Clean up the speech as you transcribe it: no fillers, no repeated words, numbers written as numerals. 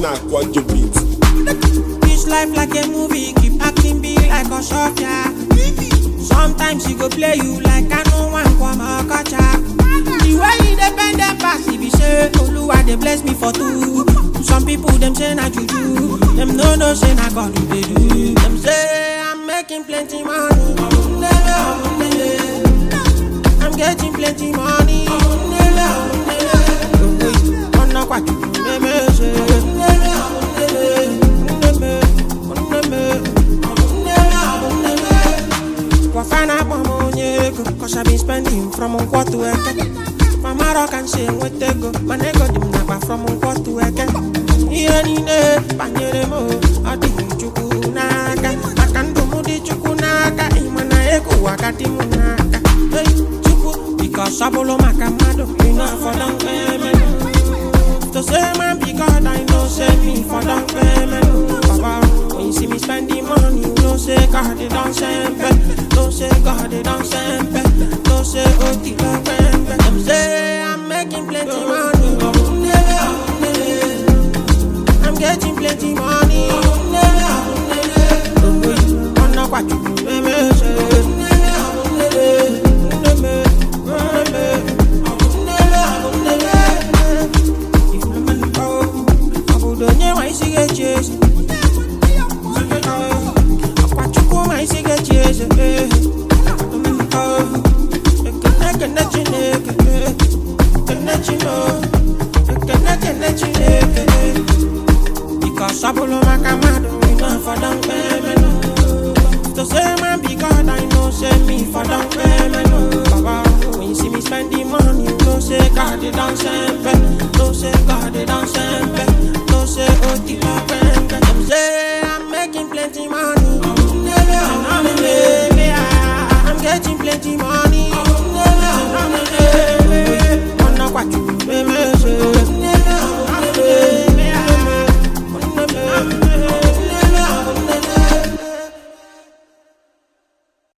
na quadro beat. This life like a movie, keep acting big like a shot, yeah. Sometimes he go play you like I know one from a culture. The way independent pass, if he say, Oluwa they bless me for two. Some people them say na juju, them no say na God they do. Them say I'm making plenty money, I'm getting plenty money. Cause I been spending from one quarter to a my Moroccan say with the go, my nego dim napa from one quarter to a Ianine, Panyeremo, Adi Chukunaka, Akantumudi Chukunaka, Imana Eko Wakati Munaka, Chuku, because Sabolo Makamado, enough for down payment. To say man, because I know say me for down payment. Papa, when you see me spending money, you know say God they don't send back. Don't say God they don't send back. Don't say Oti don't send back. Them say I'm making plenty money. I'm getting plenty money. I'm not what you because Sabolo Makamado, enough for down payment. To say man, because I know say me for down payment.